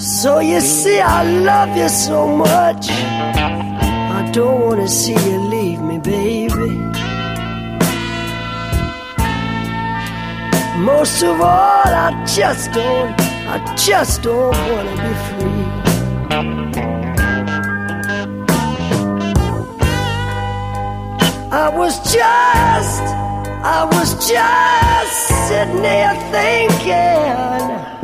So you see, I love you so much. I don't want to see you leave me, baby. Most of all, I just don't want to be free. I was just sitting there thinking,